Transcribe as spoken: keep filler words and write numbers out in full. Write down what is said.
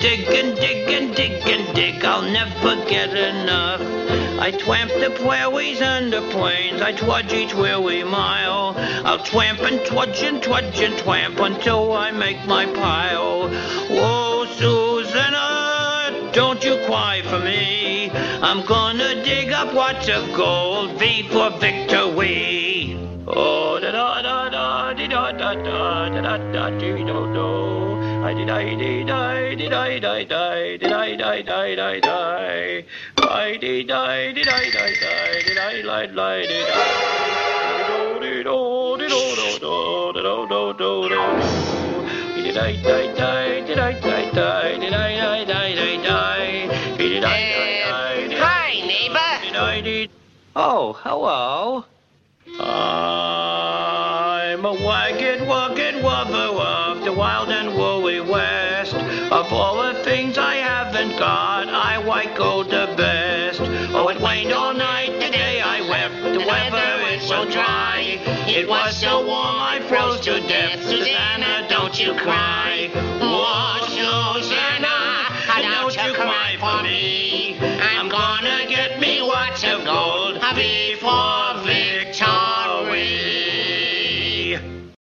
dig and dig and dig and dig, I'll never get enough. I twamp the prairies and the plains, I trudge each weary mile. I'll twamp and trudge and trudge and twamp until I make my pile. Whoa, Susanna, don't you cry for me. I'm gonna dig up lots of gold, V for victory. Oh, da da da da da da da da da da da. I did I did I did I die die did I die die die die I did I did I die die did I lie lie did I did oh did oh do do do do do do did I die die did I die die did I die die die die did I die die did Hi, neighbor. Did I did Oh, hello. I'm a wagged, wagged wobber of the wild and woolly west. Of all the things I haven't got, I white gold the best. Oh, it rained all night today, I wept. The weather is so dry. It was so warm, I froze to death. Susanna, don't you cry.